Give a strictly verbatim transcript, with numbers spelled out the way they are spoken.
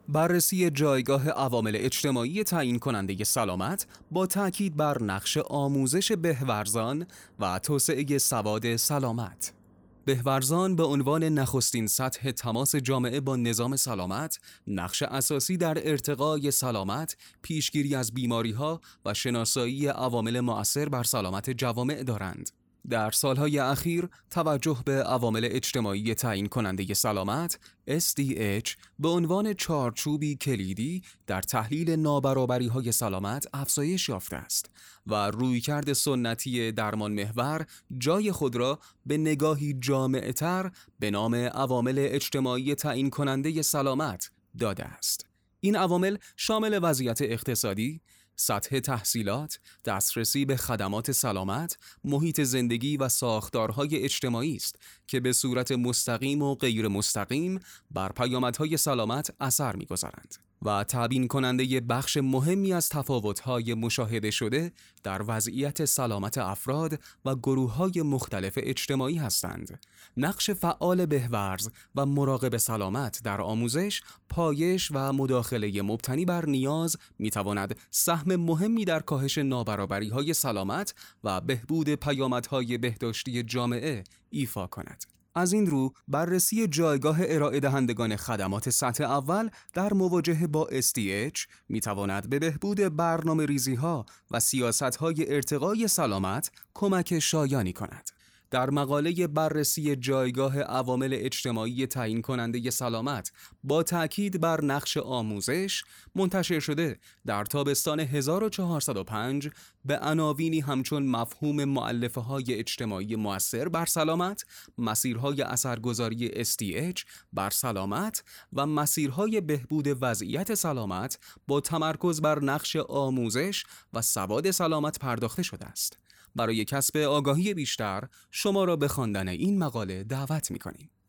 بررسی جایگاه عوامل اجتماعی تعیین کننده سلامت با تاکید بر نقش آموزش بهورزان و توسعه سواد سلامت. بهورزان به عنوان نخستین سطح تماس جامعه با نظام سلامت، نقش اساسی در ارتقای سلامت، پیشگیری از بیماری‌ها و شناسایی عوامل مؤثر بر سلامت جوامع دارند. در سالهای اخیر توجه به عوامل اجتماعی تعیین کننده سلامت اس دی اچ به عنوان چارچوبی کلیدی در تحلیل نابرابری‌های سلامت افزایش یافته است و رویکرد سنتی درمان محور جای خود را به نگاهی جامع‌تر به نام عوامل اجتماعی تعیین کننده سلامت داده است. این عوامل شامل وضعیت اقتصادی، سطح تحصیلات، دسترسی به خدمات سلامت، محیط زندگی و ساختارهای اجتماعی است که به صورت مستقیم و غیر مستقیم بر پیامدهای سلامت اثر می‌گذارند و تبیین کننده بخش مهمی از تفاوت‌های مشاهده شده در وضعیت سلامت افراد و گروه‌های مختلف اجتماعی هستند. نقش فعال بهورز و مراقب سلامت در آموزش، پایش و مداخله مبتنی بر نیاز می‌تواند سهم مهمی در کاهش نابرابری‌های سلامت و بهبود پیامدهای بهداشتی جامعه ایفا کند. از این رو بررسی جایگاه ارائه دهندگان خدمات سطح اول در مواجهه با اس دی اچ می‌تواند به بهبود برنامه‌ریزی‌ها و سیاست‌های ارتقای سلامت کمک شایانی کند. در مقاله بررسی جایگاه عوامل اجتماعی تعیین کننده سلامت با تأکید بر نقش آموزش منتشر شده در تابستان هزار و چهارصد و پنج به عناوینی همچون مفهوم مؤلفه‌های اجتماعی مؤثر بر سلامت، مسیرهای اثرگذاری اس دی اچ بر سلامت و مسیرهای بهبود وضعیت سلامت با تمرکز بر نقش آموزش و سواد سلامت پرداخته شده است. برای کسب آگاهی بیشتر شما را به خواندن این مقاله دعوت می‌کنیم.